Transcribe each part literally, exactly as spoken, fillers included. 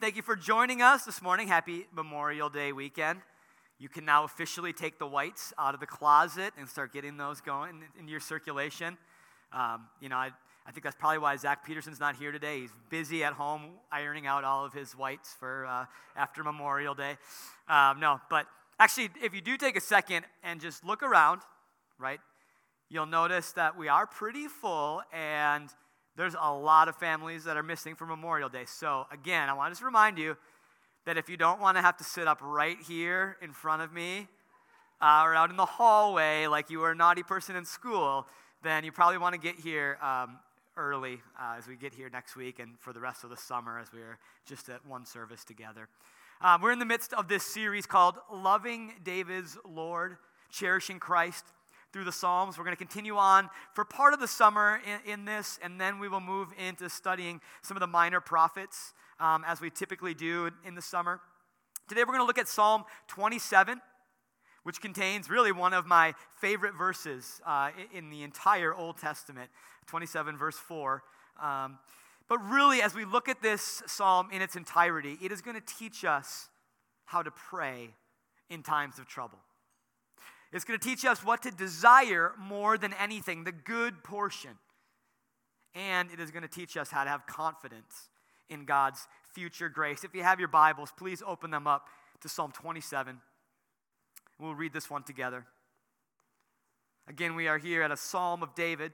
Thank you for joining us this morning. Happy Memorial Day weekend. You can now officially take the whites out of the closet and start getting those going in your circulation. Um, you know, I, I think that's probably why Zach Peterson's not here today. He's busy at home ironing out all of his whites for uh, after Memorial Day. Um, no, but actually, if you do take a second and just look around, right, you'll notice that we are pretty full, and there's a lot of families that are missing for Memorial Day. So again, I want to just remind you that if you don't want to have to sit up right here in front of me uh, or out in the hallway like you were a naughty person in school, then you probably want to get here um, early uh, as we get here next week and for the rest of the summer as we're just at one service together. Um, we're in the midst of this series called Loving David's Lord, Cherishing Christ through the Psalms. We're going to continue on for part of the summer in, in this, and then we will move into studying some of the minor prophets um, as we typically do in the summer. Today we're going to look at Psalm twenty-seven, which contains really one of my favorite verses uh, in the entire Old Testament, twenty-seven verse four. Um, but really, as we look at this psalm in its entirety, it is going to teach us how to pray in times of trouble. It's going to teach us what to desire more than anything, the good portion. And it is going to teach us how to have confidence in God's future grace. If you have your Bibles, please open them up to Psalm twenty-seven. We'll read this one together. Again, we are here at a Psalm of David.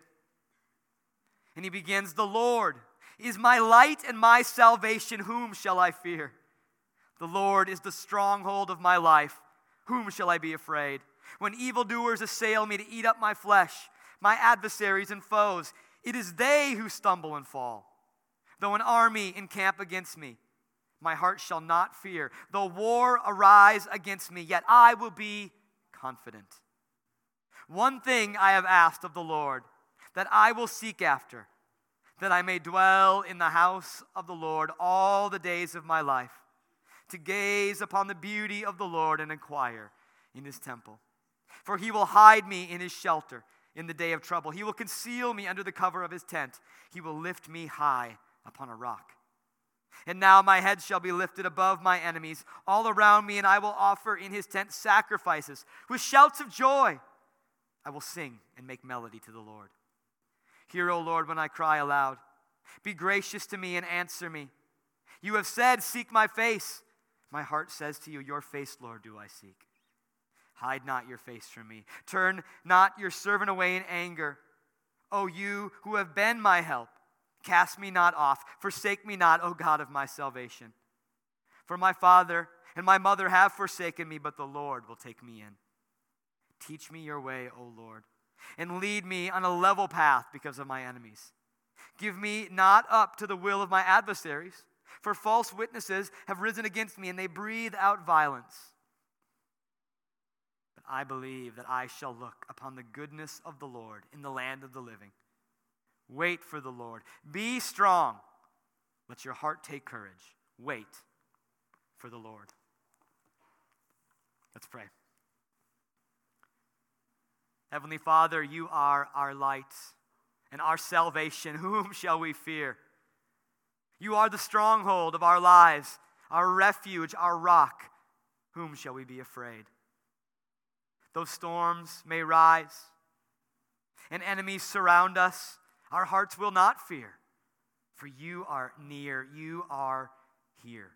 And he begins, "The Lord is my light and my salvation. Whom shall I fear? The Lord is the stronghold of my life. Whom shall I be afraid? When evildoers assail me to eat up my flesh, my adversaries and foes, it is they who stumble and fall. Though an army encamp against me, my heart shall not fear. Though war arise against me, yet I will be confident. One thing I have asked of the Lord, that I will seek after, that I may dwell in the house of the Lord all the days of my life, to gaze upon the beauty of the Lord and inquire in his temple. For he will hide me in his shelter in the day of trouble. He will conceal me under the cover of his tent. He will lift me high upon a rock. And now my head shall be lifted above my enemies all around me, and I will offer in his tent sacrifices with shouts of joy. I will sing and make melody to the Lord. Hear, O Lord, when I cry aloud. Be gracious to me and answer me. You have said, seek my face. My heart says to you, your face, Lord, do I seek. Hide not your face from me. Turn not your servant away in anger. O you who have been my help, cast me not off. Forsake me not, O God of my salvation. For my father and my mother have forsaken me, but the Lord will take me in. Teach me your way, O Lord, and lead me on a level path because of my enemies. Give me not up to the will of my adversaries, for false witnesses have risen against me, and they breathe out violence. But I believe that I shall look upon the goodness of the Lord in the land of the living. Wait for the Lord. Be strong. Let your heart take courage. Wait for the Lord." Let's pray. Heavenly Father, you are our light and our salvation. Whom shall we fear? You are the stronghold of our lives, our refuge, our rock. Whom shall we be afraid? Though storms may rise and enemies surround us, our hearts will not fear, for you are near, you are here.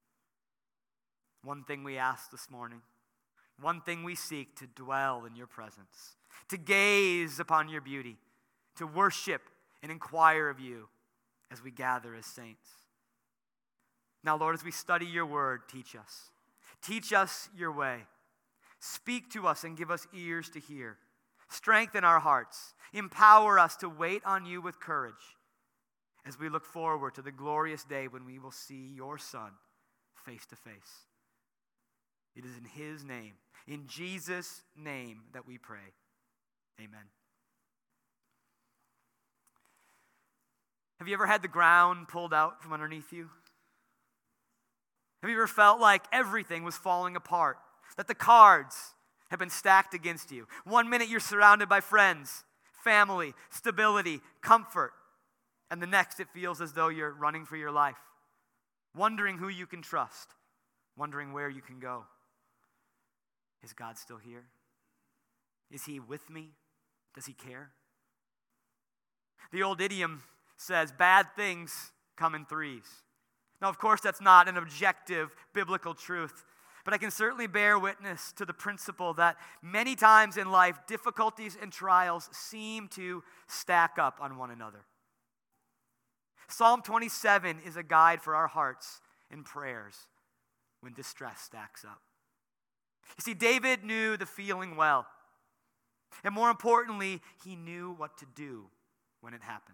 One thing we ask this morning, one thing we seek, to dwell in your presence, to gaze upon your beauty, to worship and inquire of you as we gather as saints. Now, Lord, as we study your word, teach us. Teach us your way. Speak to us and give us ears to hear. Strengthen our hearts. Empower us to wait on you with courage as we look forward to the glorious day when we will see your Son face to face. It is in his name, in Jesus' name, that we pray. Amen. Have you ever had the ground pulled out from underneath you? Have you ever felt like everything was falling apart? That the cards have been stacked against you? One minute you're surrounded by friends, family, stability, comfort, and the next it feels as though you're running for your life. wondering who you can trust, wondering where you can go. Is God still here? Is he with me? Does he care? The old idiom says, bad things come in threes. Now, of course, that's not an objective biblical truth, but I can certainly bear witness to the principle that many times in life, difficulties and trials seem to stack up on one another. Psalm twenty-seven is a guide for our hearts and prayers when distress stacks up. You see, David knew the feeling well. And more importantly, he knew what to do when it happened.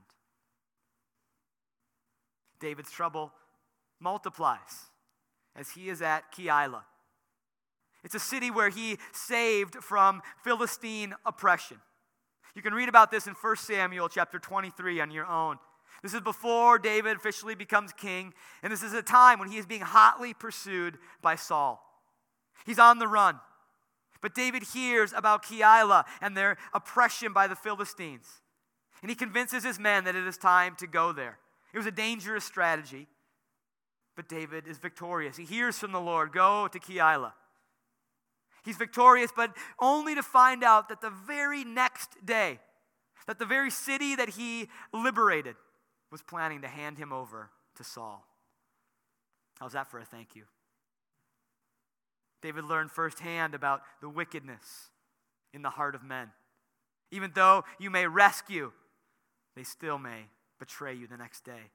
David's trouble multiplies as he is at Keilah. It's a city where he saved from Philistine oppression. You can read about this in First Samuel chapter twenty-three on your own. This is before David officially becomes king, and this is a time when he is being hotly pursued by Saul. He's on the run. But David hears about Keilah and their oppression by the Philistines. And he convinces his men that it is time to go there. It was a dangerous strategy, but David is victorious. He hears from the Lord, go to Keilah. He's victorious, but only to find out that the very next day, that the very city that he liberated was planning to hand him over to Saul. How's that for a thank you? David learned firsthand about the wickedness in the heart of men. Even though you may rescue, they still may betray you the next day.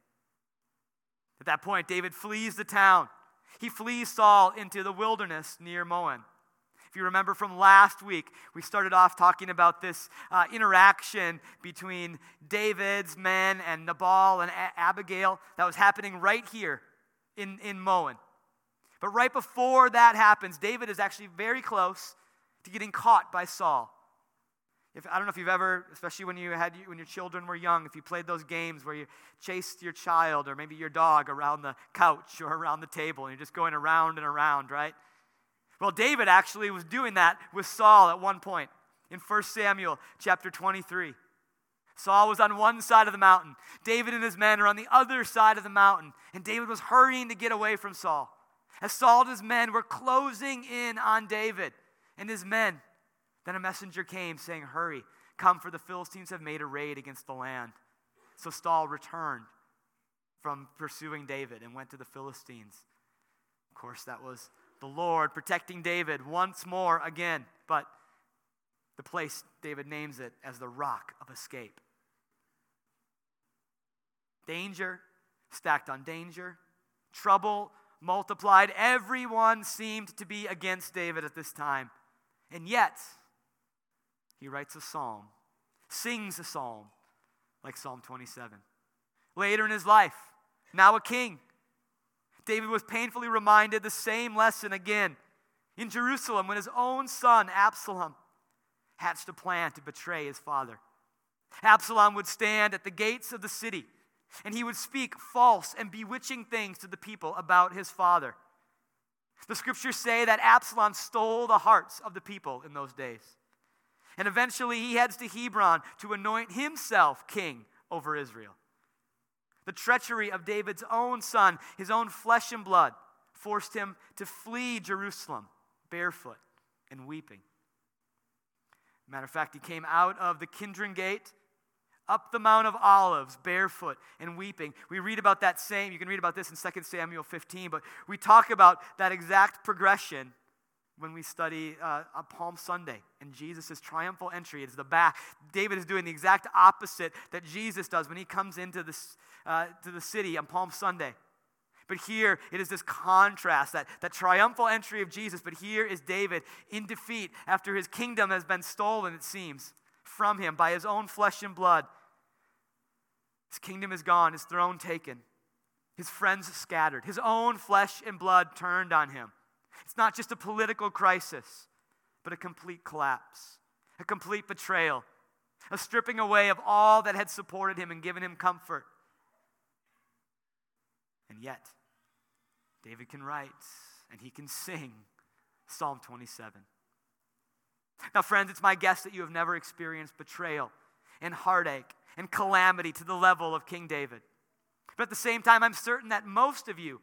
At that point, David flees the town. He flees Saul into the wilderness near Moab. If you remember from last week, we started off talking about this uh, interaction between David's men and Nabal and A- Abigail that was happening right here in, in Moab. But right before that happens, David is actually very close to getting caught by Saul. If, I don't know if you've ever, especially when you had when your children were young, if you played those games where you chased your child or maybe your dog around the couch or around the table and you're just going around and around, right? Well, David actually was doing that with Saul at one point in First Samuel chapter twenty-three. Saul was on one side of the mountain. David and his men are on the other side of the mountain. And David was hurrying to get away from Saul. As Saul and his men were closing in on David and his men, then a messenger came saying, hurry, come, for the Philistines have made a raid against the land. So Saul returned from pursuing David and went to the Philistines. Of course, that was the Lord protecting David once more again. But the place, David names it as the rock of escape. Danger stacked on danger, trouble multiplied. Everyone seemed to be against David at this time. And yet, he writes a psalm, sings a psalm like Psalm twenty-seven. Later in his life, now a king, David was painfully reminded the same lesson again in Jerusalem when his own son, Absalom, hatched a plan to betray his father. Absalom would stand at the gates of the city, and he would speak false and bewitching things to the people about his father. The scriptures say that Absalom stole the hearts of the people in those days. And eventually he heads to Hebron to anoint himself king over Israel. The treachery of David's own son, his own flesh and blood, forced him to flee Jerusalem barefoot and weeping. Matter of fact, he came out of the Kidron Gate, up the Mount of Olives, barefoot and weeping. We read about that same, you can read about this in Second Samuel fifteen, but we talk about that exact progression when we study uh, on Palm Sunday and Jesus' triumphal entry. It's the back. David is doing the exact opposite that Jesus does when he comes into this, uh, to the city on Palm Sunday. But here, it is this contrast, that, that triumphal entry of Jesus, but here is David in defeat after his kingdom has been stolen, it seems, from him by his own flesh and blood. His kingdom is gone, his throne taken, his friends scattered, his own flesh and blood turned on him. It's not just a political crisis, but a complete collapse, a complete betrayal, a stripping away of all that had supported him and given him comfort. And yet, David can write and he can sing Psalm twenty-seven. Now, friends, it's my guess that you have never experienced betrayal and heartache and calamity to the level of King David. But at the same time, I'm certain that most of you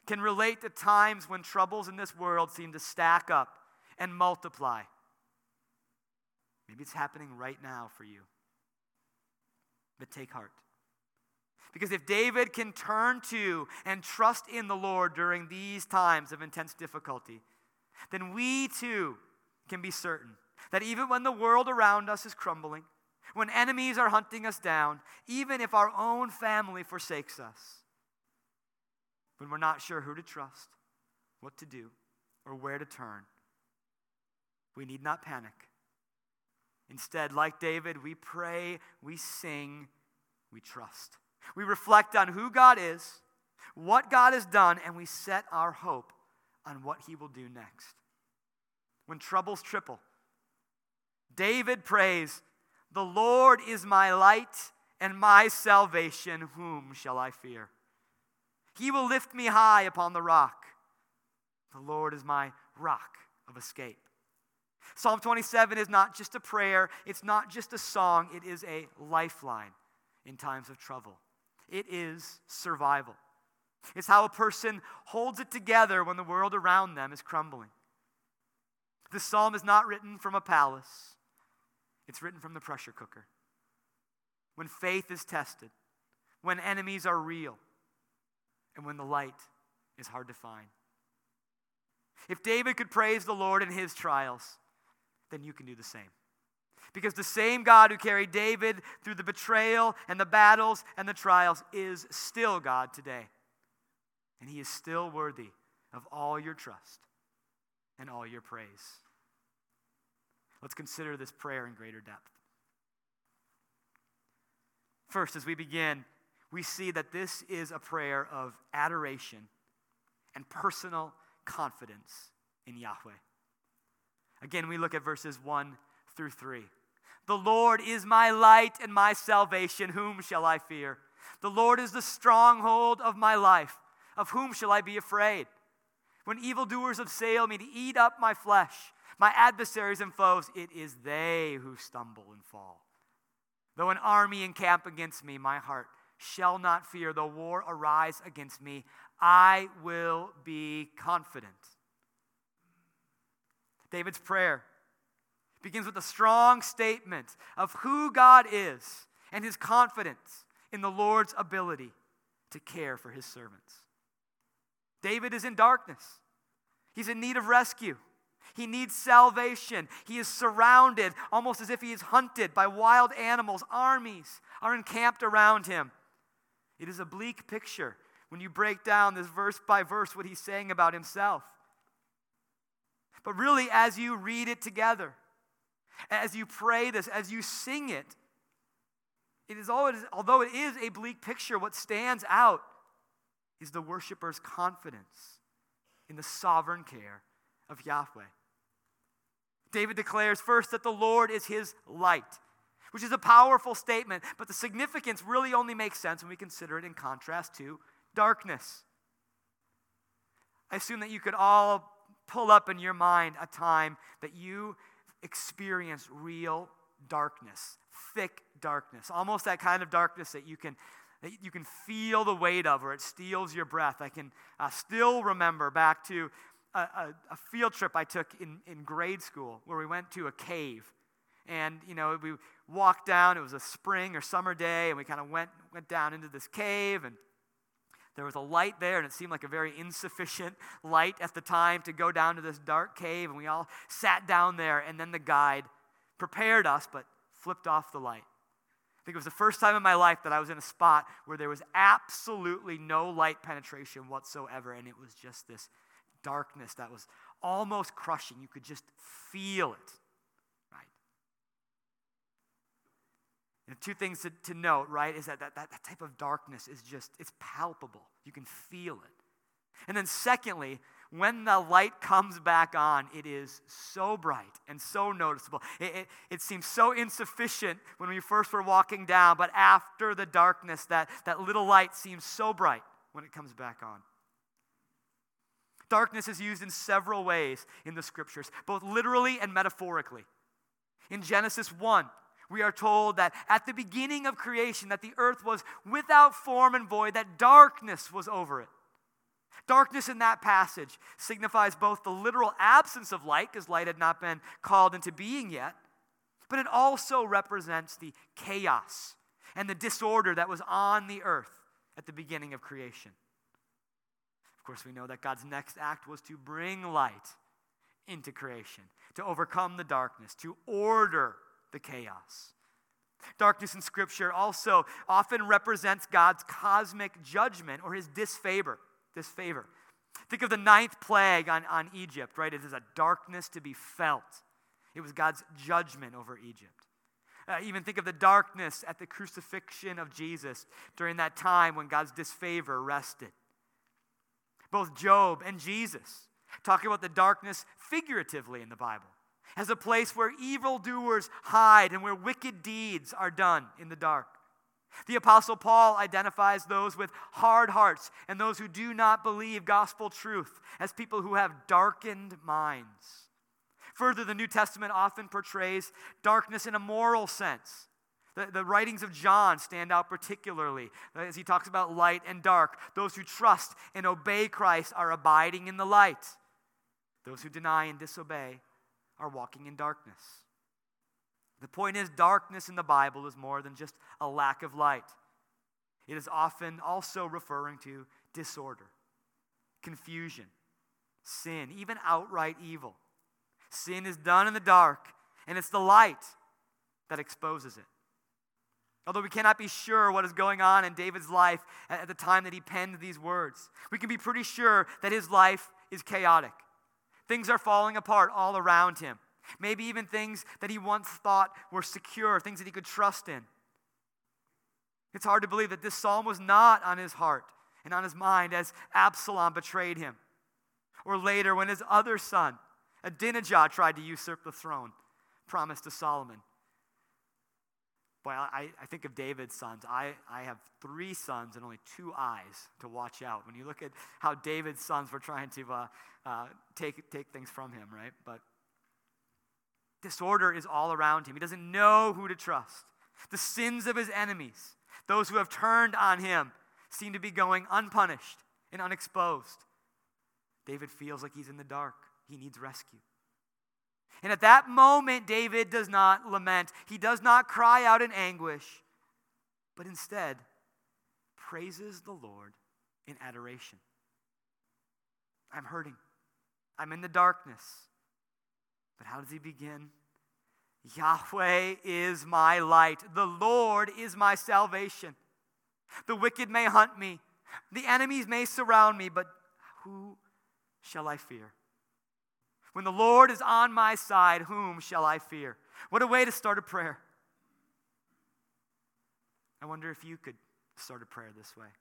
can relate to times when troubles in this world seem to stack up and multiply. Maybe it's happening right now for you. But take heart. Because if David can turn to and trust in the Lord during these times of intense difficulty, then we too can be certain that even when the world around us is crumbling, when enemies are hunting us down, even if our own family forsakes us, when we're not sure who to trust, what to do, or where to turn, we need not panic. Instead, like David, we pray, we sing, we trust. We reflect on who God is, what God has done, and we set our hope on what he will do next. When troubles triple, David prays, "The Lord is my light and my salvation, whom shall I fear? He will lift me high upon the rock. The Lord is my rock of escape." Psalm twenty-seven is not just a prayer, it's not just a song, it is a lifeline in times of trouble. It is survival. It's how a person holds it together when the world around them is crumbling. This psalm is not written from a palace. It's written from the pressure cooker. When faith is tested, when enemies are real, and when the light is hard to find. If David could praise the Lord in his trials, then you can do the same. Because the same God who carried David through the betrayal and the battles and the trials is still God today. And he is still worthy of all your trust and all your praise. Let's consider this prayer in greater depth. First, as we begin, we see that this is a prayer of adoration and personal confidence in Yahweh. Again, we look at verses one through three. "The Lord is my light and my salvation, whom shall I fear? The Lord is the stronghold of my life, of whom shall I be afraid? When evildoers assail me to eat up my flesh, my adversaries and foes, it is they who stumble and fall. Though an army encamp against me, my heart shall not fear. Though war arise against me, I will be confident." David's prayer begins with a strong statement of who God is and his confidence in the Lord's ability to care for his servants. David is in darkness. He's in need of rescue. He needs salvation. He is surrounded, almost as if he is hunted by wild animals. Armies are encamped around him. It is a bleak picture when you break down this verse by verse what he's saying about himself. But really, as you read it together, as you pray this, as you sing it, it is always, although it is a bleak picture, what stands out is the worshiper's confidence in the sovereign care of Yahweh. David declares first that the Lord is his light, which is a powerful statement, but the significance really only makes sense when we consider it in contrast to darkness. I assume that you could all pull up in your mind a time that you experienced real darkness, thick darkness, almost that kind of darkness that you can that you can feel the weight of, or it steals your breath. I can uh, still remember back to a, a, a field trip I took in, in grade school where we went to a cave. And, you know, we walked down. It was a spring or summer day, and we kind of went went down into this cave, and there was a light there, and it seemed like a very insufficient light at the time to go down to this dark cave, and we all sat down there, and then the guide prepared us, but flipped off the light. I think it was the first time in my life that I was in a spot where there was absolutely no light penetration whatsoever, and it was just this darkness that was almost crushing. You could just feel it, right? And two things to, to note, right, is that that, that that type of darkness is just, it's palpable. You can feel it. And then secondly, when the light comes back on, it is so bright and so noticeable. It, it, it seems so insufficient when we first were walking down, but after the darkness, that, that little light seems so bright when it comes back on. Darkness is used in several ways in the scriptures, both literally and metaphorically. In Genesis one, we are told that at the beginning of creation, that the earth was without form and void, that darkness was over it. Darkness in that passage signifies both the literal absence of light, because light had not been called into being yet, but it also represents the chaos and the disorder that was on the earth at the beginning of creation. Of course, we know that God's next act was to bring light into creation, to overcome the darkness, to order the chaos. Darkness in Scripture also often represents God's cosmic judgment or his disfavor. disfavor. Think of the ninth plague on, on Egypt, right? It is a darkness to be felt. It was God's judgment over Egypt. Uh, even think of the darkness at the crucifixion of Jesus during that time when God's disfavor rested. Both Job and Jesus talk about the darkness figuratively in the Bible as a place where evildoers hide and where wicked deeds are done in the dark. The Apostle Paul identifies those with hard hearts and those who do not believe gospel truth as people who have darkened minds. Further, the New Testament often portrays darkness in a moral sense. The, the writings of John stand out particularly as he talks about light and dark. Those who trust and obey Christ are abiding in the light. Those who deny and disobey are walking in darkness. The point is, darkness in the Bible is more than just a lack of light. It is often also referring to disorder, confusion, sin, even outright evil. Sin is done in the dark, and it's the light that exposes it. Although we cannot be sure what is going on in David's life at the time that he penned these words, we can be pretty sure that his life is chaotic. Things are falling apart all around him. Maybe even things that he once thought were secure, things that he could trust in. It's hard to believe that this psalm was not on his heart and on his mind as Absalom betrayed him. Or later when his other son, Adonijah, tried to usurp the throne promised to Solomon. Boy, I, I think of David's sons. I, I have three sons and only two eyes to watch out. When you look at how David's sons were trying to uh, uh, take, take things from him, right? But disorder is all around him. He doesn't know who to trust. The sins of his enemies, those who have turned on him, seem to be going unpunished and unexposed. David feels like he's in the dark. He needs rescue. And at that moment, David does not lament. He does not cry out in anguish, but instead praises the Lord in adoration. I'm hurting. I'm in the darkness. But how does he begin? Yahweh is my light. The Lord is my salvation. The wicked may hunt me. The enemies may surround me, but who shall I fear? When the Lord is on my side, whom shall I fear? What a way to start a prayer. I wonder if you could start a prayer this way.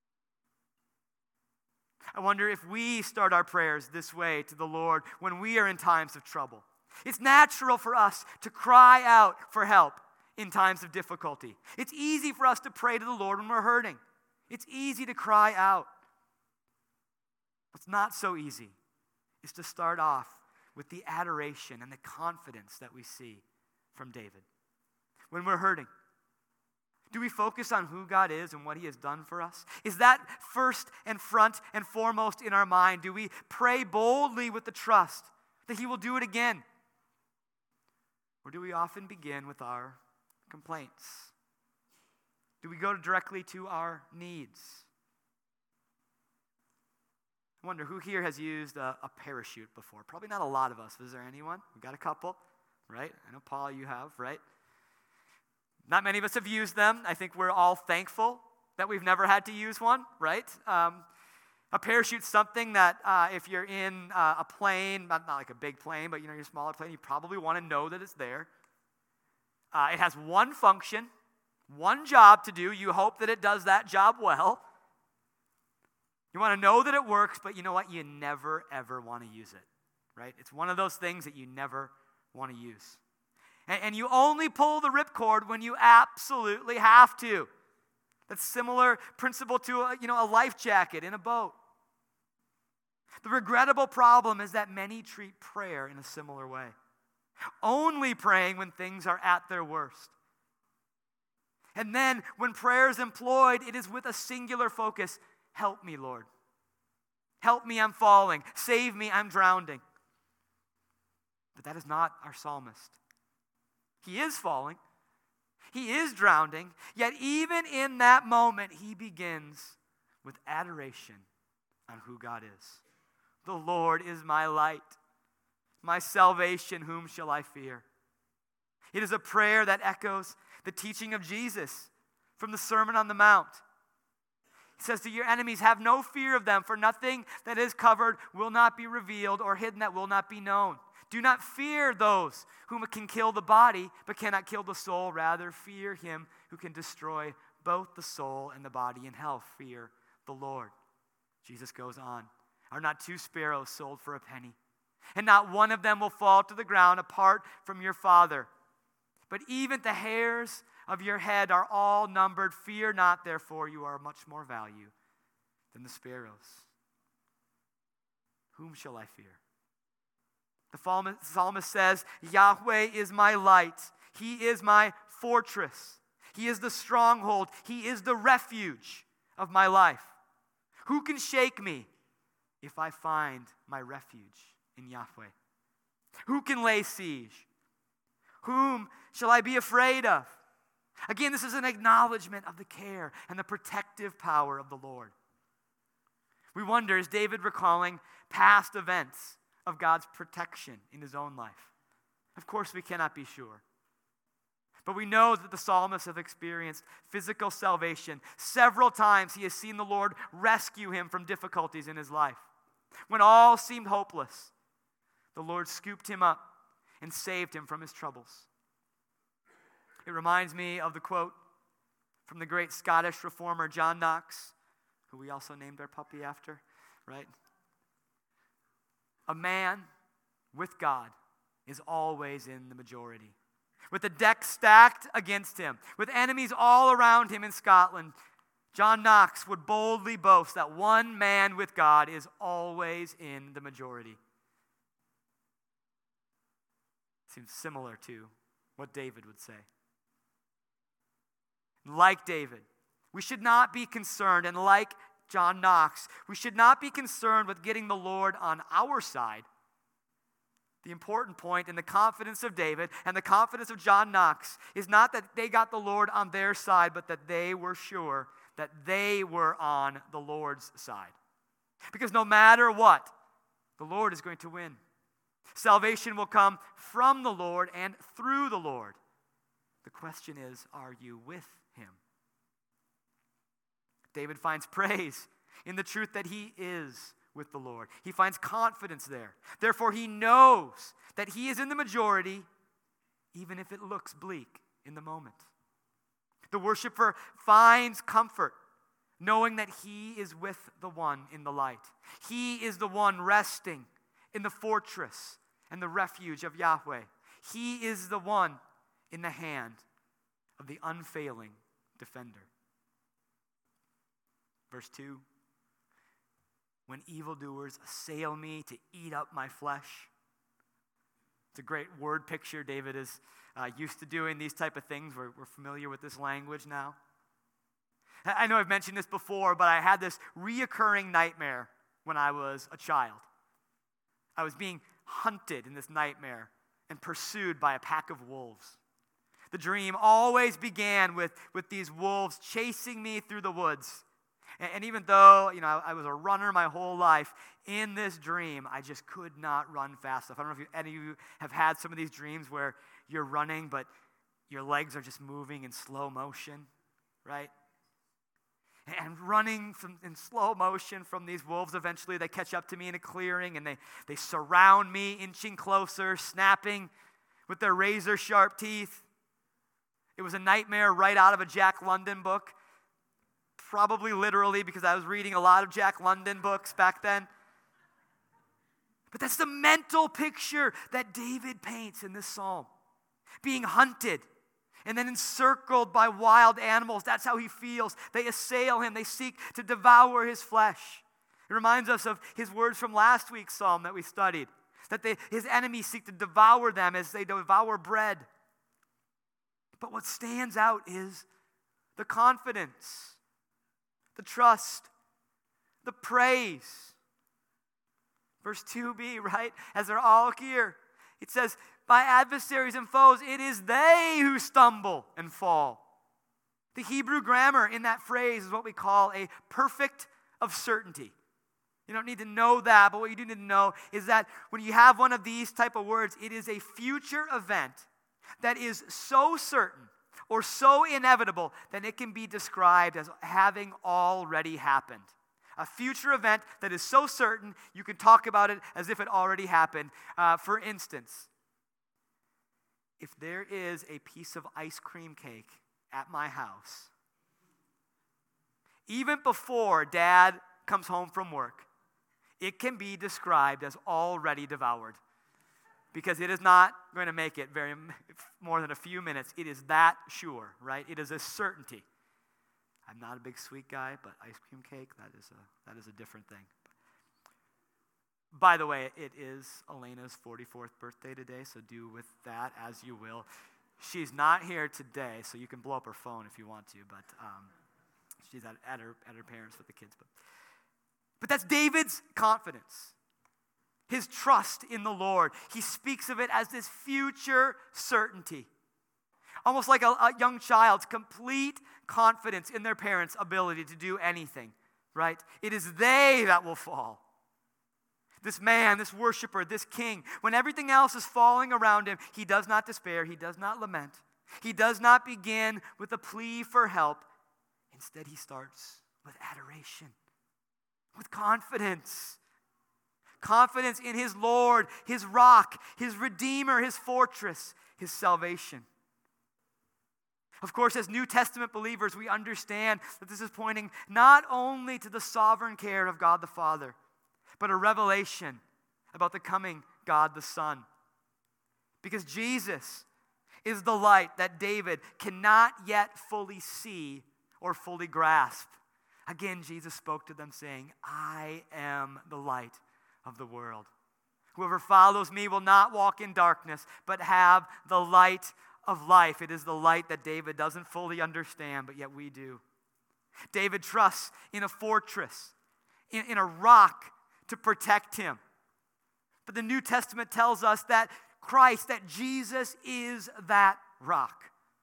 I wonder if we start our prayers this way to the Lord when we are in times of trouble. It's natural for us to cry out for help in times of difficulty. It's easy for us to pray to the Lord when we're hurting. It's easy to cry out. What's not so easy is to start off with the adoration and the confidence that we see from David. When we're hurting, do we focus on who God is and what he has done for us? Is that first and front and foremost in our mind? Do we pray boldly with the trust that he will do it again? Or do we often begin with our complaints? Do we go directly to our needs? I wonder who here has used a, a parachute before. Probably not a lot of us. Is there anyone? We've got a couple, right? I know, Paul, you have, right? Not many of us have used them. I think we're all thankful that we've never had to use one, right? Um, a parachute's something that uh, if you're in uh, a plane, not, not like a big plane, but you know, your smaller plane, you probably want to know that it's there. Uh, it has one function, one job to do. You hope that it does that job well. You want to know that it works, but you know what? You never, ever want to use it, right? It's one of those things that you never want to use. And, and you only pull the ripcord when you absolutely have to. That's similar principle to a, you know, a life jacket in a boat. The regrettable problem is that many treat prayer in a similar way. Only praying when things are at their worst. And then when prayer is employed, it is with a singular focus. Help me, Lord. Help me, I'm falling. Save me, I'm drowning. But that is not our psalmist. He is falling. He is drowning. Yet even in that moment, he begins with adoration on who God is. The Lord is my light, my salvation, whom shall I fear? It is a prayer that echoes the teaching of Jesus from the Sermon on the Mount. He says to your enemies, have no fear of them, for nothing that is covered will not be revealed, or hidden that will not be known. Do not fear those whom can kill the body, but cannot kill the soul. Rather, fear him who can destroy both the soul and the body in hell. Fear the Lord. Jesus goes on. Are not two sparrows sold for a penny? And not one of them will fall to the ground apart from your Father. But even the hairs of your head are all numbered. Fear not, therefore, you are of much more value than the sparrows. Whom shall I fear? The psalmist says, Yahweh is my light. He is my fortress. He is the stronghold. He is the refuge of my life. Who can shake me if I find my refuge in Yahweh? Who can lay siege? Whom shall I be afraid of? Again, this is an acknowledgement of the care and the protective power of the Lord. We wonder, is David recalling past events of God's protection in his own life? Of course, we cannot be sure. But we know that the psalmist has experienced physical salvation. Several times he has seen the Lord rescue him from difficulties in his life. When all seemed hopeless, the Lord scooped him up and saved him from his troubles. It reminds me of the quote from the great Scottish reformer John Knox, who we also named our puppy after, right? A man with God is always in the majority. With the deck stacked against him, with enemies all around him in Scotland, John Knox would boldly boast that one man with God is always in the majority. Seems similar to what David would say. Like David, we should not be concerned, and like John Knox, we should not be concerned with getting the Lord on our side. The important point in the confidence of David and the confidence of John Knox is not that they got the Lord on their side, but that they were sure that they were on the Lord's side. Because no matter what, the Lord is going to win. Salvation will come from the Lord and through the Lord. The question is, are you with him? David finds praise in the truth that he is with the Lord. He finds confidence there. Therefore, he knows that he is in the majority, even if it looks bleak in the moment. The worshiper finds comfort knowing that he is with the one in the light. He is the one resting in the fortress and the refuge of Yahweh. He is the one in the hand of the unfailing defender. Verse two, when evildoers assail me to eat up my flesh. It's a great word picture. David is uh, used to doing these type of things. We're, we're familiar with this language now. I know I've mentioned this before, but I had this reoccurring nightmare when I was a child. I was being hunted in this nightmare and pursued by a pack of wolves. The dream always began with, with these wolves chasing me through the woods. And, and even though, you know, I, I was a runner my whole life, in this dream, I just could not run fast enough. I don't know if you, any of you have had some of these dreams where you're running, but your legs are just moving in slow motion, right? And running from, in slow motion from these wolves, eventually they catch up to me in a clearing, and they, they surround me, inching closer, snapping with their razor-sharp teeth. It was a nightmare right out of a Jack London book, probably literally because I was reading a lot of Jack London books back then. But that's the mental picture that David paints in this psalm. Being hunted and then encircled by wild animals. That's how he feels. They assail him. They seek to devour his flesh. It reminds us of his words from last week's psalm that we studied, that they, his enemies seek to devour them as they devour bread. But what stands out is the confidence, the trust, the praise Verse two b, right? As they're all here, it says, by adversaries and foes, it is they who stumble and fall. The Hebrew grammar in that phrase is what we call a perfect of certainty. You don't need to know that, but what you do need to know is that when you have one of these type of words, it is a future event that is so certain or so inevitable that it can be described as having already happened. A future event that is so certain you can talk about it as if it already happened. Uh, for instance, if there is a piece of ice cream cake at my house, even before Dad comes home from work, it can be described as already devoured because it is not going to make it very more than a few minutes. It is that sure, right? It is a certainty. I'm not a big sweet guy, but ice cream cake, that is a that is a different thing. By the way, it is Elena's forty-fourth birthday today, so do with that as you will. She's not here today, so you can blow up her phone if you want to, but um, she's at, at, her, at her parents with the kids. But, but that's David's confidence, his trust in the Lord. He speaks of it as this future certainty, almost like a, a young child's complete confidence in their parents' ability to do anything, right? It is they that will fall. This man, this worshiper, this king, when everything else is falling around him, he does not despair, he does not lament. He does not begin with a plea for help. Instead, he starts with adoration, with confidence. Confidence in his Lord, his rock, his redeemer, his fortress, his salvation. Of course, as New Testament believers, we understand that this is pointing not only to the sovereign care of God the Father, but a revelation about the coming God the Son. Because Jesus is the light that David cannot yet fully see or fully grasp. Again, Jesus spoke to them saying, I am the light of the world. Whoever follows me will not walk in darkness, but have the light of life. It is the light that David doesn't fully understand, but yet we do. David trusts in a fortress, in, in a rock to protect him. But the New Testament tells us that Christ, that Jesus is that rock.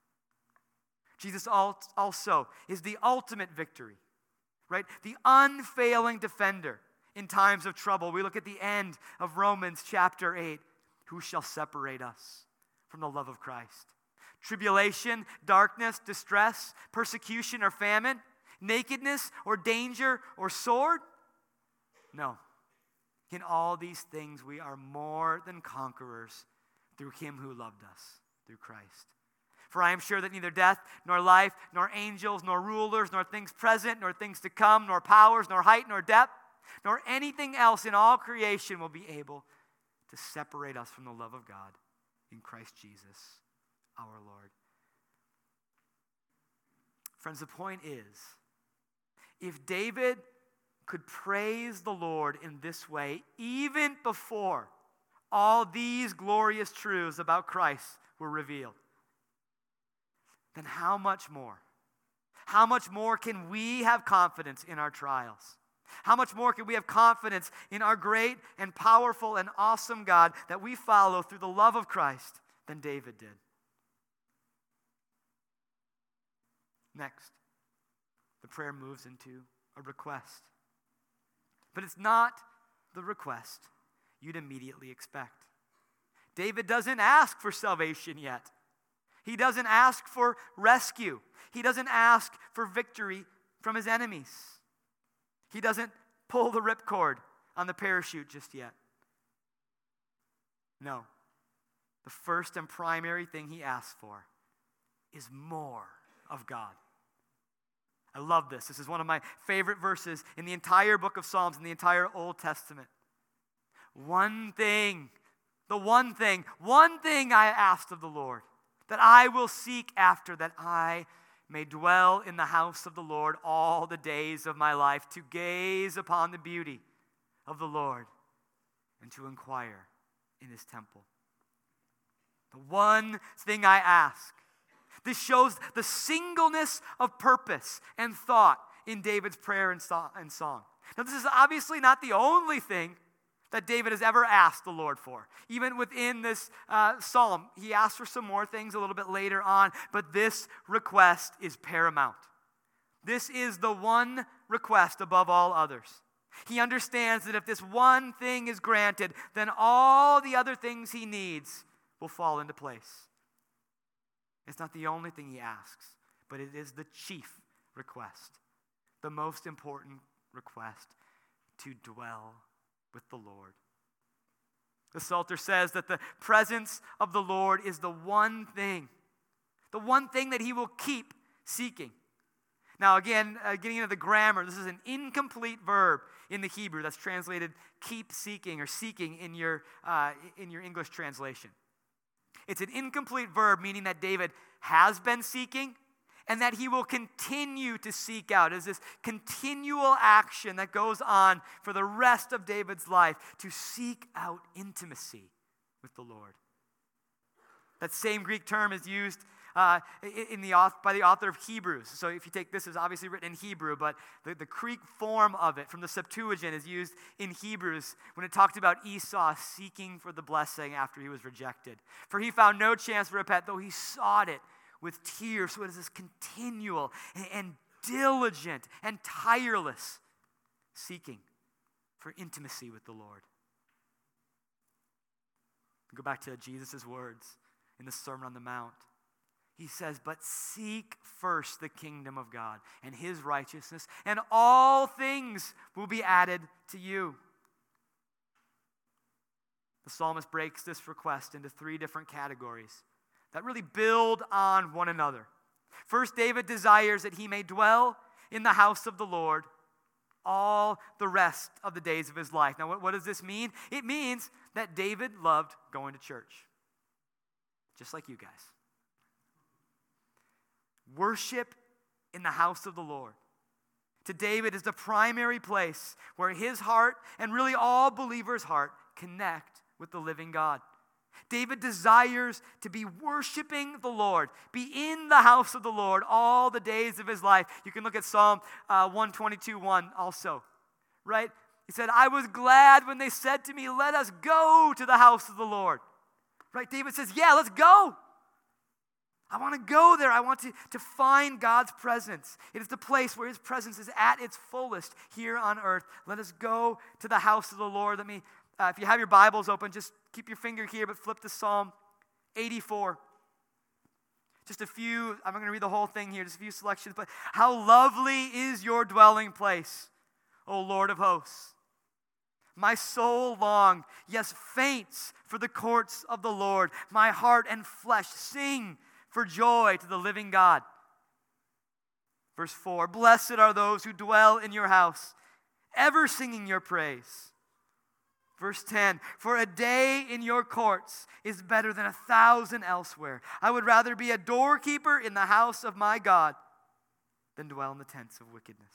Jesus also is the ultimate victory, right? The unfailing defender in times of trouble. We look at the end of Romans chapter eight. Who shall separate us from the love of Christ? Tribulation, darkness, distress, persecution or famine, nakedness or danger or sword? No. In all these things, we are more than conquerors through him who loved us, through Christ. For I am sure that neither death, nor life, nor angels, nor rulers, nor things present, nor things to come, nor powers, nor height, nor depth, nor anything else in all creation will be able to separate us from the love of God in Christ Jesus, our Lord. Friends, the point is, if David could praise the Lord in this way, even before all these glorious truths about Christ were revealed, then how much more? How much more can we have confidence in our trials? How much more can we have confidence in our great and powerful and awesome God that we follow through the love of Christ than David did? Next, the prayer moves into a request. But it's not the request you'd immediately expect. David doesn't ask for salvation yet. He doesn't ask for rescue. He doesn't ask for victory from his enemies. He doesn't pull the ripcord on the parachute just yet. No. The first and primary thing he asks for is more of God. I love this. This is one of my favorite verses in the entire book of Psalms, in the entire Old Testament. One thing, the one thing, one thing I asked of the Lord, that I will seek after, that I may dwell in the house of the Lord all the days of my life, to gaze upon the beauty of the Lord and to inquire in his temple. The one thing I ask. This shows the singleness of purpose and thought in David's prayer and song. Now, this is obviously not the only thing that David has ever asked the Lord for. Even within this uh, psalm, he asked for some more things a little bit later on, but this request is paramount. This is the one request above all others. He understands that if this one thing is granted, then all the other things he needs will fall into place. It's not the only thing he asks, but it is the chief request, the most important request, to dwell with the Lord. The Psalter says that the presence of the Lord is the one thing, the one thing that he will keep seeking. Now again, uh, getting into the grammar, this is an incomplete verb in the Hebrew that's translated keep seeking or seeking in your, uh, in your English translation. It's an incomplete verb, meaning that David has been seeking and that he will continue to seek out. It's this continual action that goes on for the rest of David's life to seek out intimacy with the Lord. That same Greek term is used uh, in the by the author of Hebrews. So if you take this, it's obviously written in Hebrew, but the, the Greek form of it from the Septuagint is used in Hebrews when it talked about Esau seeking for the blessing after he was rejected. For he found no chance to repent, though he sought it with tears. So it is this continual and, and diligent and tireless seeking for intimacy with the Lord. Go back to Jesus' words in the Sermon on the Mount. He says, but seek first the kingdom of God and his righteousness, and all things will be added to you. The psalmist breaks this request into three different categories that really build on one another. First, David desires that he may dwell in the house of the Lord all the rest of the days of his life. Now, what, what does this mean? It means that David loved going to church, just like you guys. Worship in the house of the Lord, to David, is the primary place where his heart, and really all believers' heart, connect with the living God. David desires to be worshiping the Lord, be in the house of the Lord all the days of his life. You can look at Psalm uh, one twenty-two, one also, right? He said, I was glad when they said to me, let us go to the house of the Lord. Right? David says, yeah, let's go. I want to go there. I want to, to find God's presence. It is the place where his presence is at its fullest here on earth. Let us go to the house of the Lord. Let me, uh, if you have your Bibles open, just keep your finger here, but flip to Psalm eighty-four. Just a few, I'm not going to read the whole thing here, just a few selections, but how lovely is your dwelling place, O Lord of hosts. My soul long, yes, faints for the courts of the Lord. My heart and flesh sing for joy to the living God. Verse four, blessed are those who dwell in your house, ever singing your praise. Verse ten, for a day in your courts is better than a thousand elsewhere. I would rather be a doorkeeper in the house of my God than dwell in the tents of wickedness.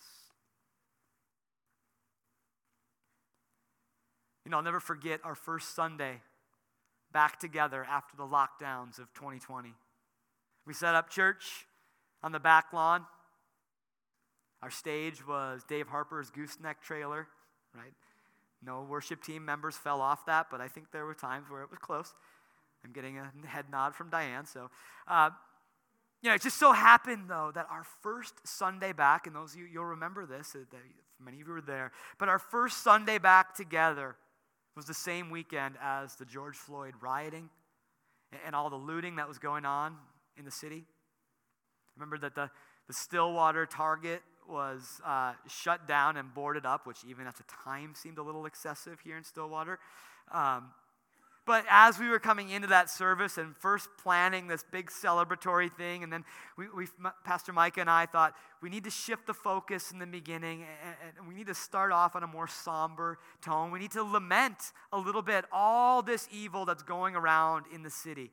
You know, I'll never forget our first Sunday back together after the lockdowns of twenty twenty. We set up church on the back lawn. Our stage was Dave Harper's gooseneck trailer, right? No worship team members fell off that, but I think there were times where it was close. I'm getting a head nod from Diane. So, uh, you know, it just so happened, though, that our first Sunday back, and those of you, you'll remember this, uh, many of you were there, but our first Sunday back together was the same weekend as the George Floyd rioting and, and all the looting that was going on in the city. Remember that the, the Stillwater Target was uh, shut down and boarded up, which even at the time seemed a little excessive here in Stillwater. Um, but as we were coming into that service and first planning this big celebratory thing, and then we, we Pastor Micah and I thought we need to shift the focus in the beginning, and, and we need to start off on a more somber tone. We need to lament a little bit all this evil that's going around in the city.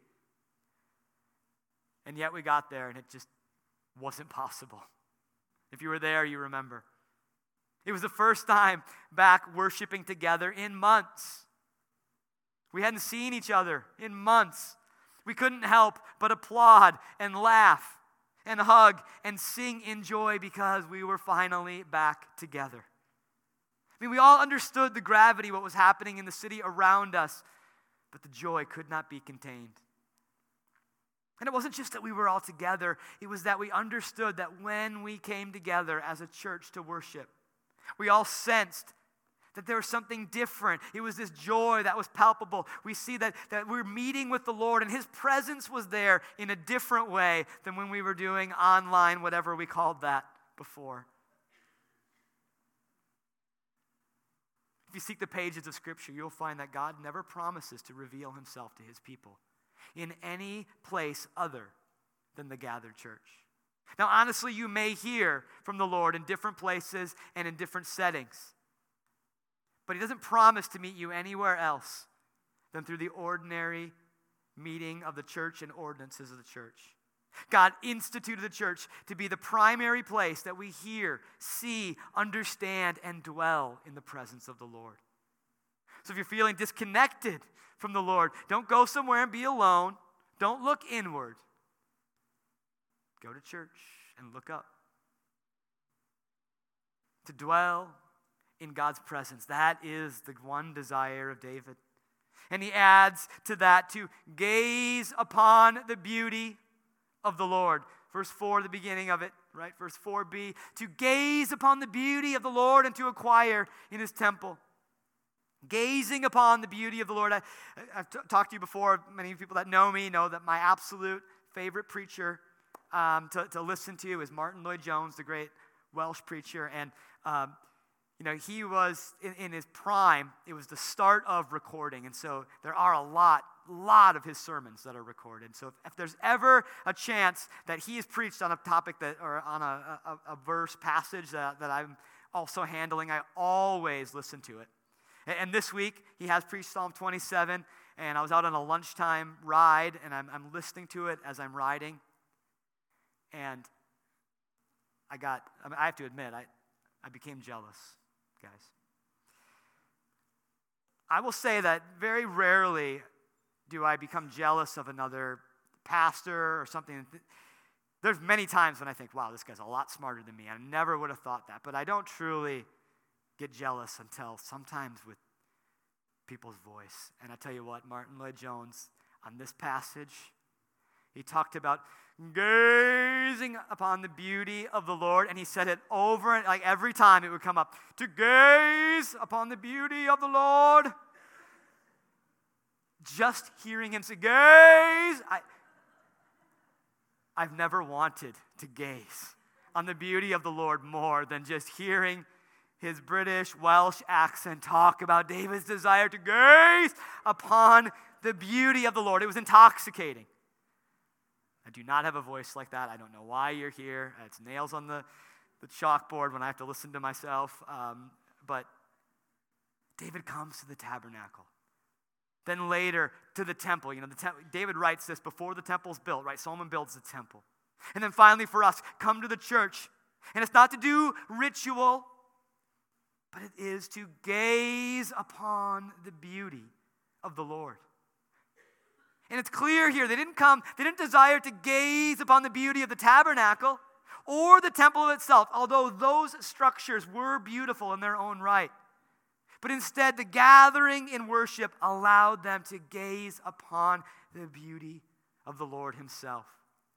And yet we got there, and it just wasn't possible. If you were there, you remember. It was the first time back worshiping together in months. We hadn't seen each other in months. We couldn't help but applaud and laugh and hug and sing in joy because we were finally back together. I mean, we all understood the gravity, what was happening in the city around us, but the joy could not be contained. And it wasn't just that we were all together, it was that we understood that when we came together as a church to worship, we all sensed that there was something different. It was this joy that was palpable. We see that, that we're meeting with the Lord, and His presence was there in a different way than when we were doing online, whatever we called that before. If you seek the pages of Scripture, you'll find that God never promises to reveal Himself to His people in any place other than the gathered church. Now, honestly, you may hear from the Lord in different places and in different settings, but He doesn't promise to meet you anywhere else than through the ordinary meeting of the church and ordinances of the church. God instituted the church to be the primary place that we hear, see, understand, and dwell in the presence of the Lord. So if you're feeling disconnected from the Lord, don't go somewhere and be alone. Don't look inward. Go to church and look up. To dwell in God's presence, that is the one desire of David. And he adds to that to gaze upon the beauty of the Lord. Verse four, the beginning of it, right? Verse four b, to gaze upon the beauty of the Lord and to acquire in His temple. Gazing upon the beauty of the Lord. I, I've t- talked to you before. Many people that know me know that my absolute favorite preacher um, to, to listen to is Martin Lloyd-Jones, the great Welsh preacher. And, um, you know, he was in, in his prime. It was the start of recording. And so there are a lot, lot of his sermons that are recorded. So if, if there's ever a chance that he has preached on a topic that, or on a, a, a verse passage that, that I'm also handling, I always listen to it. And this week, he has preached Psalm twenty-seven, and I was out on a lunchtime ride, and I'm, I'm listening to it as I'm riding, and I got, I, mean, I have to admit, I, I became jealous, guys. I will say that very rarely do I become jealous of another pastor or something. There's many times when I think, wow, this guy's a lot smarter than me. I never would have thought that, but I don't truly get jealous until sometimes with people's voice. And I tell you what, Martin Lloyd-Jones, on this passage, he talked about gazing upon the beauty of the Lord, and he said it over and like every time it would come up, to gaze upon the beauty of the Lord. Just hearing him say, gaze, I, I've never wanted to gaze on the beauty of the Lord more than just hearing his British Welsh accent talk about David's desire to gaze upon the beauty of the Lord. It was intoxicating. I do not have a voice like that. I don't know why you're here. It's nails on the, the chalkboard when I have to listen to myself. Um, but David comes to the tabernacle. Then later to the temple. You know, the te- David writes this before the temple's built, right? Solomon builds the temple. And then finally for us, come to the church. And it's not to do ritual, but it is to gaze upon the beauty of the Lord. And it's clear here, they didn't come, they didn't desire to gaze upon the beauty of the tabernacle or the temple itself, although those structures were beautiful in their own right. But instead, the gathering in worship allowed them to gaze upon the beauty of the Lord Himself.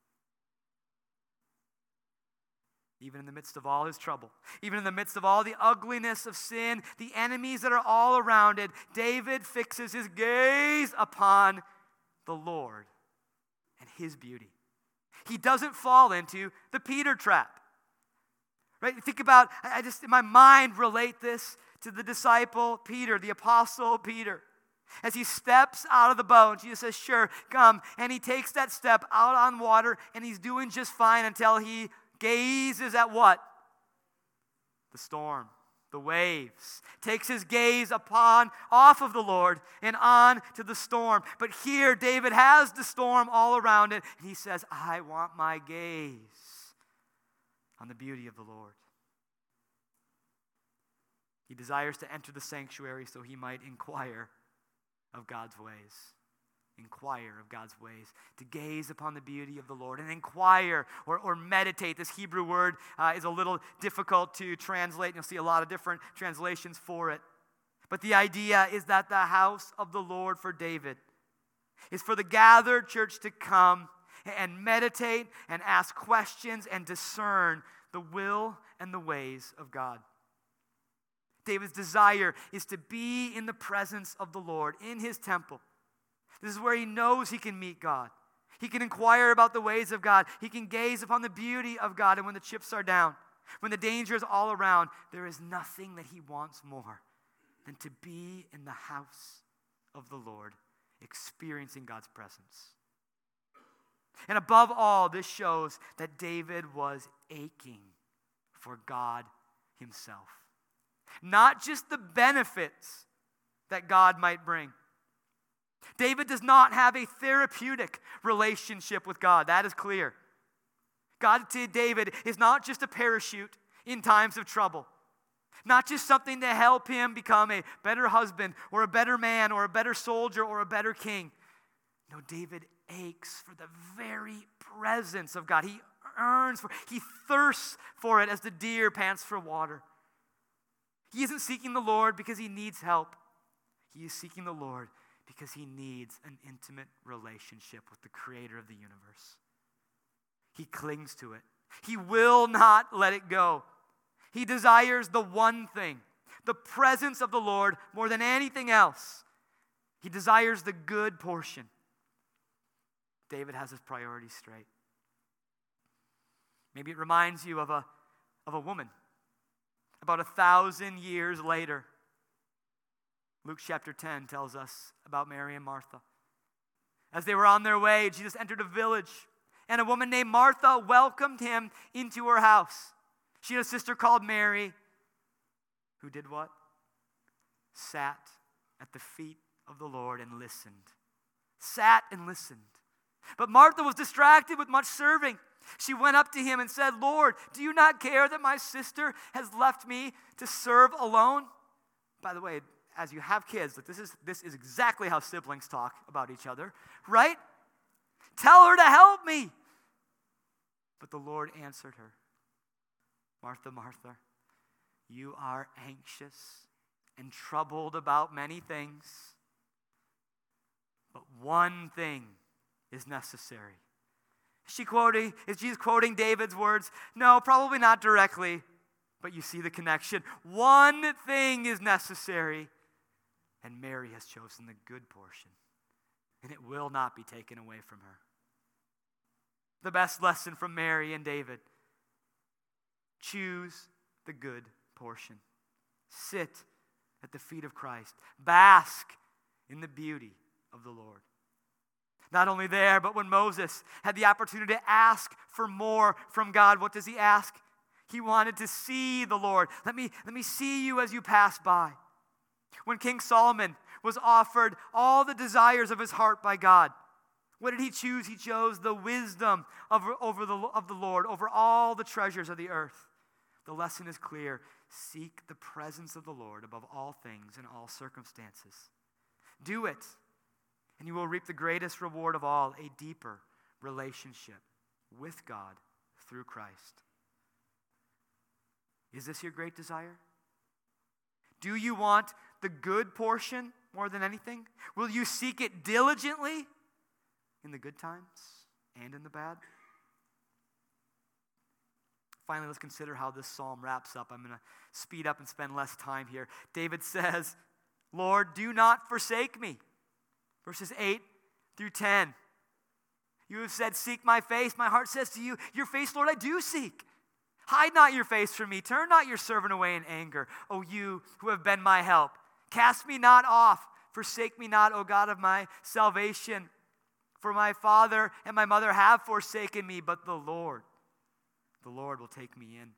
Even in the midst of all his trouble, even in the midst of all the ugliness of sin, the enemies that are all around it, David fixes his gaze upon the Lord and His beauty. He doesn't fall into the Peter trap. Right? Think about, I just in my mind relate this to the disciple Peter, the apostle Peter. As he steps out of the boat, Jesus says, sure, come. And he takes that step out on water, and he's doing just fine until he gazes at what? The storm, the waves. Takes his gaze upon, off of the Lord and on to the storm. But here, David has the storm all around it, and he says, I want my gaze on the beauty of the Lord. He desires to enter the sanctuary so he might inquire of God's ways inquire of God's ways, to gaze upon the beauty of the Lord, and inquire or, or meditate. This Hebrew word uh, is a little difficult to translate. You'll see a lot of different translations for it. But the idea is that the house of the Lord for David is for the gathered church to come and meditate and ask questions and discern the will and the ways of God. David's desire is to be in the presence of the Lord, in his temple. This is where he knows he can meet God. He can inquire about the ways of God. He can gaze upon the beauty of God. And when the chips are down, when the danger is all around, there is nothing that he wants more than to be in the house of the Lord, experiencing God's presence. And above all, this shows that David was aching for God himself. Not just the benefits that God might bring. David does not have a therapeutic relationship with God. That is clear. God to David is not just a parachute in times of trouble. Not just something to help him become a better husband or a better man or a better soldier or a better king. No, David aches for the very presence of God. He yearns for, he thirsts for it as the deer pants for water. He isn't seeking the Lord because he needs help. He is seeking the Lord because he needs an intimate relationship with the creator of the universe. He clings to it. He will not let it go. He desires the one thing, the presence of the Lord more than anything else. He desires the good portion. David has his priorities straight. Maybe it reminds you of a, of a woman. About a thousand years later, Luke chapter ten tells us about Mary and Martha. As they were on their way, Jesus entered a village, and a woman named Martha welcomed him into her house. She had a sister called Mary, who did what? Sat at the feet of the Lord and listened. Sat and listened. But Martha was distracted with much serving. She went up to him and said, "Lord, do you not care that my sister has left me to serve alone?" By the way, as you have kids, that this is this is exactly how siblings talk about each other, right? Tell her to help me. But the Lord answered her, "Martha, Martha, you are anxious and troubled about many things, but one thing is necessary." Is she quoting, is Jesus quoting David's words? No, probably not directly, but you see the connection. One thing is necessary, and Mary has chosen the good portion, and it will not be taken away from her. The best lesson from Mary and David: choose the good portion. Sit at the feet of Christ. Bask in the beauty of the Lord. Not only there, but when Moses had the opportunity to ask for more from God, what does he ask? He wanted to see the Lord. Let me, let me see you as you pass by. When King Solomon was offered all the desires of his heart by God, what did he choose? He chose the wisdom of, over the, of the Lord over all the treasures of the earth. The lesson is clear. Seek the presence of the Lord above all things in all circumstances. Do it, and you will reap the greatest reward of all, a deeper relationship with God through Christ. Is this your great desire? Do you want the good portion more than anything? Will you seek it diligently in the good times and in the bad? Finally, let's consider how this psalm wraps up. I'm going to speed up and spend less time here. David says, "Lord, do not forsake me." Verses eight through ten. You have said, "Seek my face." My heart says to you, "Your face, Lord, I do seek." Hide not your face from me. Turn not your servant away in anger, O you who have been my help. Cast me not off. Forsake me not, O God of my salvation. For my father and my mother have forsaken me, but the Lord, the Lord will take me in.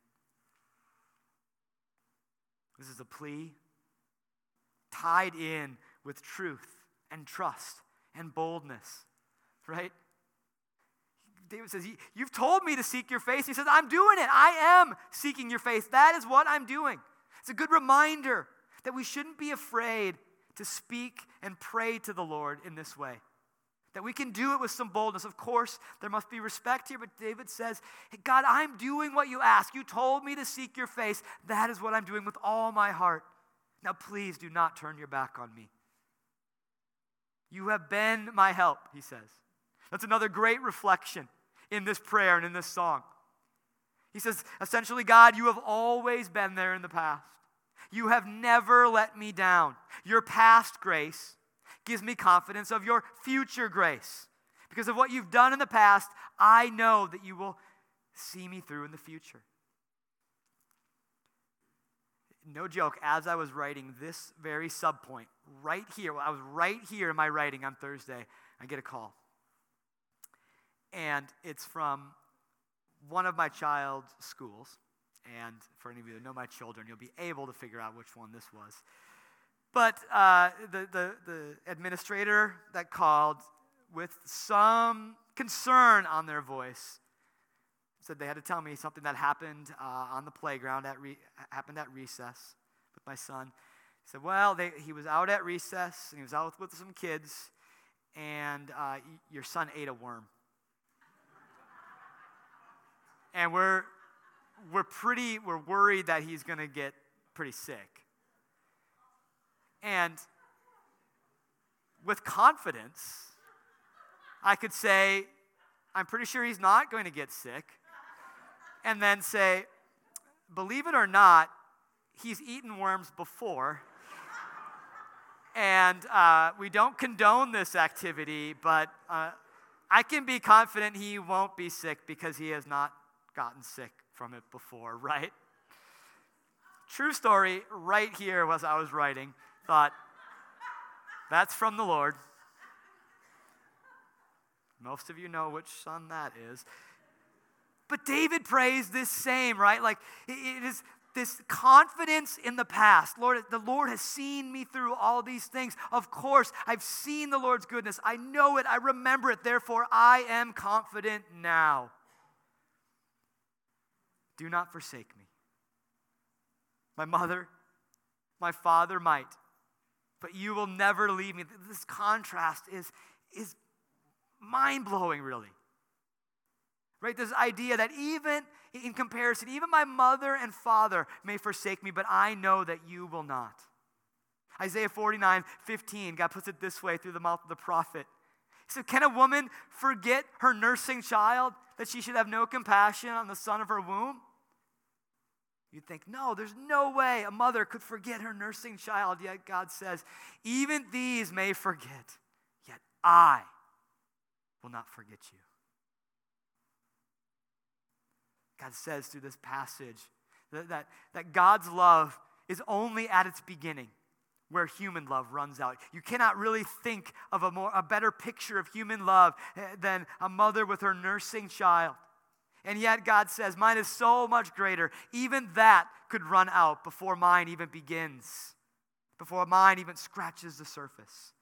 This is a plea tied in with truth and trust and boldness, right? David says, "You've told me to seek your face." He says, "I'm doing it. I am seeking your face. That is what I'm doing." It's a good reminder that we shouldn't be afraid to speak and pray to the Lord in this way. That we can do it with some boldness. Of course, there must be respect here, but David says, hey, God, I'm doing what you ask. You told me to seek your face. That is what I'm doing with all my heart. Now please do not turn your back on me. You have been my help, he says. That's another great reflection in this prayer and in this song. He says, essentially, God, you have always been there in the past. You have never let me down. Your past grace gives me confidence of your future grace. Because of what you've done in the past, I know that you will see me through in the future. No joke, as I was writing this very subpoint, right here, I was right here in my writing on Thursday, I get a call. And it's from one of my child's schools. And for any of you that know my children, you'll be able to figure out which one this was. But uh, the, the, the administrator that called with some concern on their voice said they had to tell me something that happened uh, on the playground, at re- happened at recess with my son. He said, well, they, he was out at recess, and he was out with, with some kids, and uh, y- your son ate a worm. And we're we're pretty, we're worried that he's going to get pretty sick. And with confidence, I could say, I'm pretty sure he's not going to get sick. And then say, believe it or not, he's eaten worms before. And uh, we don't condone this activity, but uh, I can be confident he won't be sick because he has not gotten sick from it before, right? True story, right here as I was writing, thought, that's from the Lord. Most of you know which son that is. But David prays this same, right? Like, it is this confidence in the past. Lord, the Lord has seen me through all these things. Of course, I've seen the Lord's goodness. I know it. I remember it. Therefore, I am confident now. Do not forsake me. My mother, my father might, but you will never leave me. This contrast is, is mind-blowing, really. Right? This idea that even in comparison, even my mother and father may forsake me, but I know that you will not. Isaiah forty-nine fifteen, God puts it this way through the mouth of the prophet. He said, can a woman forget her nursing child, that she should have no compassion on the son of her womb? You'd think, no, there's no way a mother could forget her nursing child. Yet God says, even these may forget, yet I will not forget you. God says through this passage that, that, that God's love is only at its beginning where human love runs out. You cannot really think of a, more, a better picture of human love than a mother with her nursing child. And yet God says, mine is so much greater. Even that could run out before mine even begins, before mine even scratches the surface.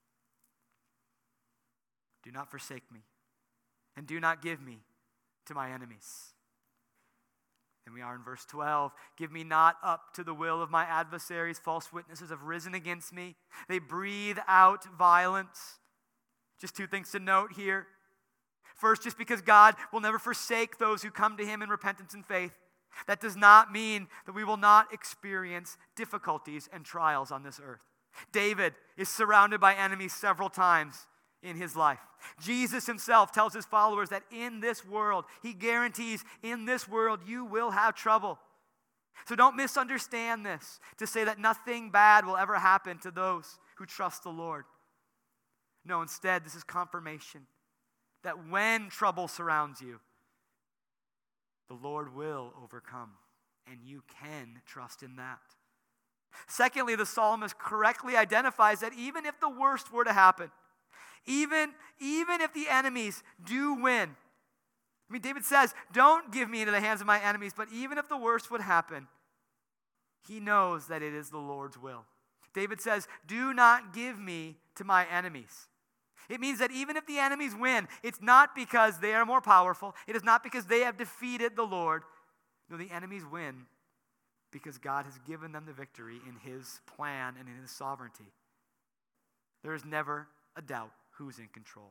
Do not forsake me, and do not give me to my enemies. And we are in verse twelve. Give me not up to the will of my adversaries. False witnesses have risen against me. They breathe out violence. Just two things to note here. First, just because God will never forsake those who come to him in repentance and faith, that does not mean that we will not experience difficulties and trials on this earth. David is surrounded by enemies several times in his life. Jesus himself tells his followers that in this world, he guarantees in this world you will have trouble. So don't misunderstand this to say that nothing bad will ever happen to those who trust the Lord. No, instead, this is confirmation that when trouble surrounds you, the Lord will overcome, and you can trust in that. Secondly, the psalmist correctly identifies that even if the worst were to happen, even, even if the enemies do win, I mean, David says, don't give me into the hands of my enemies, but even if the worst would happen, he knows that it is the Lord's will. David says, do not give me to my enemies. It means that even if the enemies win, it's not because they are more powerful. It is not because they have defeated the Lord. No, the enemies win because God has given them the victory in his plan and in his sovereignty. There is never a doubt who's in control.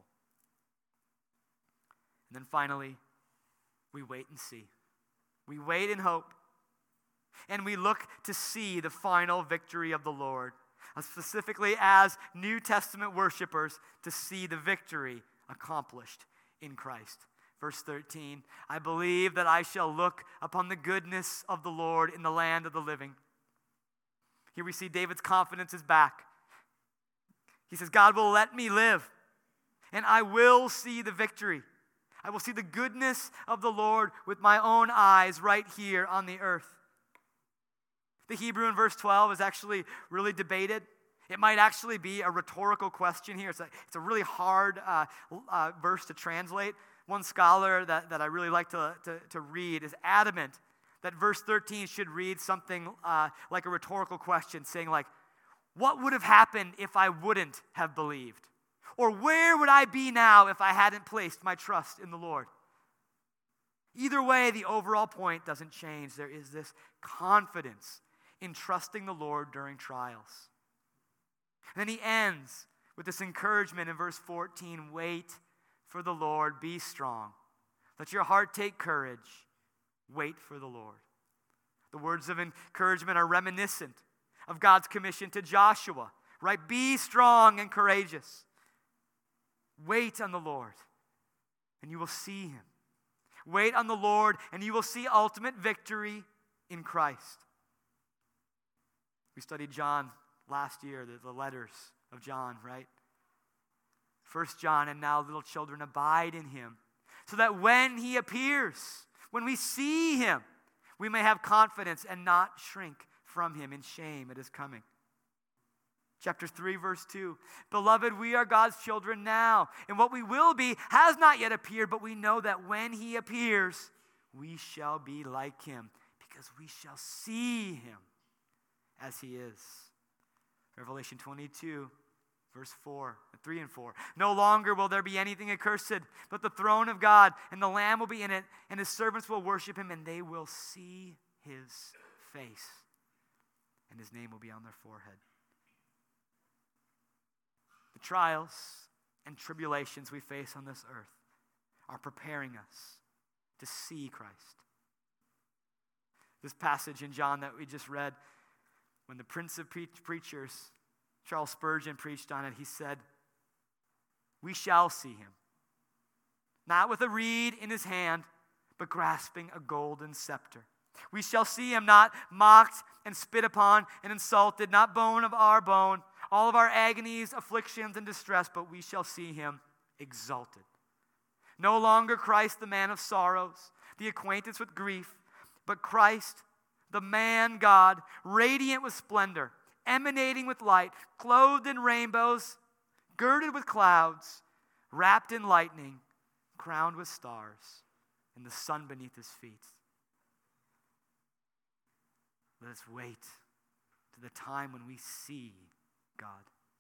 And then finally, we wait and see. We wait in hope. And we look to see the final victory of the Lord, specifically as New Testament worshipers, to see the victory accomplished in Christ. Verse thirteen, I believe that I shall look upon the goodness of the Lord in the land of the living. Here we see David's confidence is back. He says, God will let me live, and I will see the victory. I will see the goodness of the Lord with my own eyes right here on the earth. The Hebrew in verse twelve is actually really debated. It might actually be a rhetorical question here. It's a, it's a really hard uh, uh, verse to translate. One scholar that, that I really like to, to, to read is adamant that verse thirteen should read something uh, like a rhetorical question, saying like, what would have happened if I wouldn't have believed? Or where would I be now if I hadn't placed my trust in the Lord? Either way, the overall point doesn't change. There is this confidence in trusting the Lord during trials. And then he ends with this encouragement in verse fourteen, wait for the Lord, be strong. Let your heart take courage. Wait for the Lord. The words of encouragement are reminiscent of God's commission to Joshua, right? Be strong and courageous. Wait on the Lord, and you will see him. Wait on the Lord, and you will see ultimate victory in Christ. We studied John last year, the, the letters of John, right? First John, and now little children, abide in him, so that when he appears, when we see him, we may have confidence and not shrink from him in shame at his coming. Chapter three, verse two, beloved, we are God's children now, and what we will be has not yet appeared, but we know that when he appears, we shall be like him, because we shall see him as he is. Revelation twenty-two, verse four, three and four. No longer will there be anything accursed, but the throne of God, and the Lamb will be in it, and his servants will worship him, and they will see his face, and his name will be on their forehead. The trials and tribulations we face on this earth are preparing us to see Christ. This passage in John that we just read, when the Prince of Pre- Preachers, Charles Spurgeon, preached on it, he said, we shall see him, not with a reed in his hand, but grasping a golden scepter. We shall see him not mocked and spit upon and insulted, not bone of our bone, all of our agonies, afflictions, and distress, but we shall see him exalted. No longer Christ, the man of sorrows, the acquaintance with grief, but Christ, the man God, radiant with splendor, emanating with light, clothed in rainbows, girded with clouds, wrapped in lightning, crowned with stars, and the sun beneath his feet. Let us wait to the time when we see God.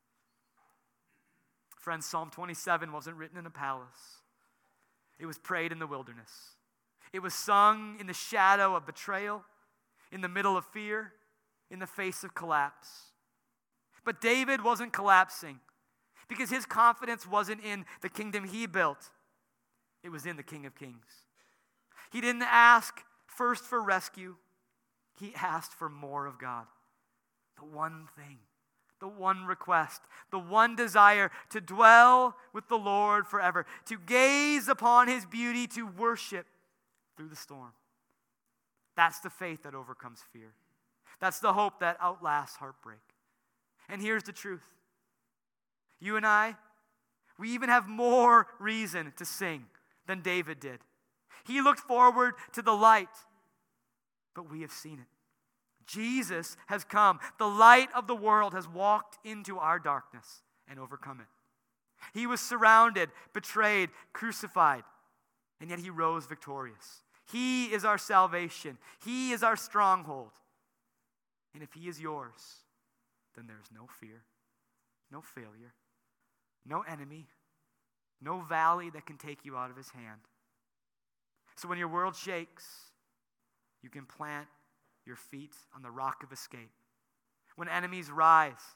Friends, Psalm twenty-seven wasn't written in a palace. It was prayed in the wilderness. It was sung in the shadow of betrayal, in the middle of fear, in the face of collapse. But David wasn't collapsing because his confidence wasn't in the kingdom he built. It was in the King of Kings. He didn't ask first for rescue. He asked for more of God. The one thing, the one request, the one desire to dwell with the Lord forever, to gaze upon his beauty, to worship through the storm. That's the faith that overcomes fear. That's the hope that outlasts heartbreak. And here's the truth. You and I, we even have more reason to sing than David did. He looked forward to the light, but we have seen it. Jesus has come. The light of the world has walked into our darkness and overcome it. He was surrounded, betrayed, crucified, and yet he rose victorious. He is our salvation. He is our stronghold. And if he is yours, then there's no fear, no failure, no enemy, no valley that can take you out of his hand. So when your world shakes, you can plant your feet on the rock of escape. When enemies rise,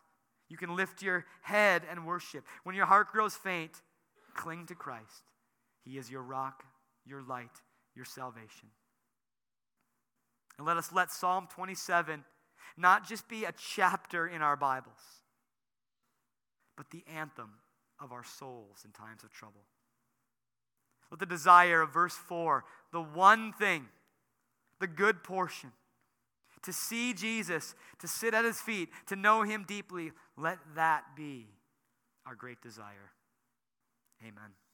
You can lift your head and worship. When your heart grows faint, cling to Christ. He is your rock, your light, your salvation. And let us let Psalm twenty-seven not just be a chapter in our Bibles, but the anthem of our souls in times of trouble. Let the desire of verse four, the one thing, the good portion, to see Jesus, to sit at his feet, to know him deeply, let that be our great desire. Amen.